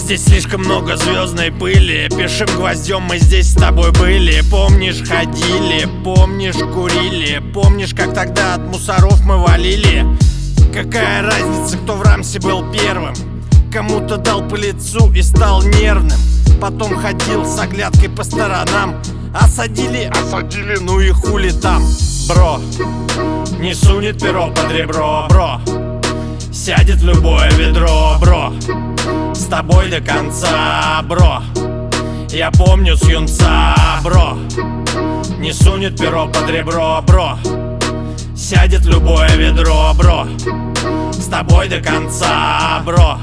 Здесь слишком много звездной пыли. Пишем гвоздем, мы здесь с тобой были. Помнишь, ходили, помнишь, курили. Помнишь, как тогда от мусоров мы валили. Какая разница, кто в рамсе был первым? Кому-то дал по лицу и стал нервным. Потом ходил с оглядкой по сторонам. Осадили, ну и хули там. Бро, не сунет перо под ребро, бро. Сядет в любое ведро, бро. С тобой до конца, бро. Я помню с юнца, бро. Не сунет перо под ребро, бро. Сядет в любое ведро, бро. С тобой до конца, бро.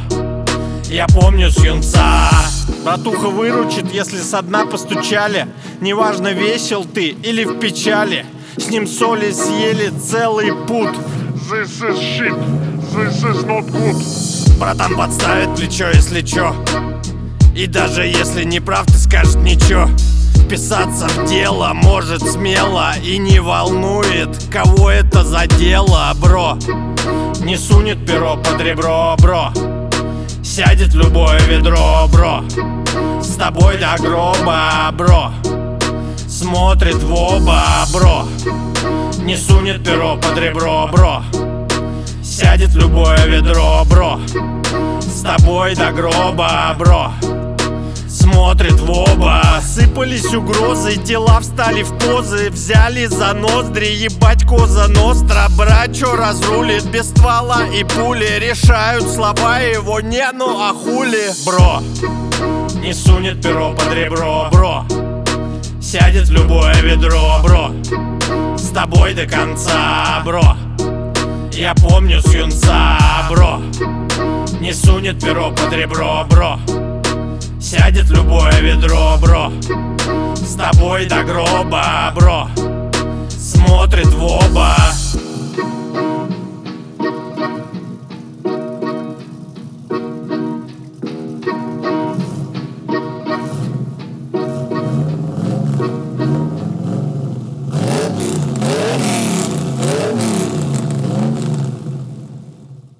Я помню с юнца. Братуха выручит, если со дна постучали. Неважно, весел ты или в печали. С ним соли съели целый пуд. This is shit, this is not good. Братан подставит плечо, если чё. И даже если не прав, ты скажешь ничего. Вписаться в дело может смело. И не волнует, кого это задело, бро. Не сунет перо под ребро, бро. Сядет в любое ведро, бро. С тобой до гроба, бро. Смотрит в оба, бро. Не сунет перо под ребро, бро. Сядет в любое ведро, бро. С тобой до гроба, бро. Смотрит в оба. Сыпались угрозы, тела встали в позы. Взяли за ноздри, ебать коза ностра. Брат, чё разрулит без ствола и пули. Решают слова его, не ну а хули. Бро, не сунет перо под ребро, бро. Сядет в любое ведро, бро. С тобой до конца, бро. Я помню с юнца, бро. Не сунет перо под ребро, бро. Сядет в любое ведро, бро. С тобой до гроба, бро. Смотрит в оба.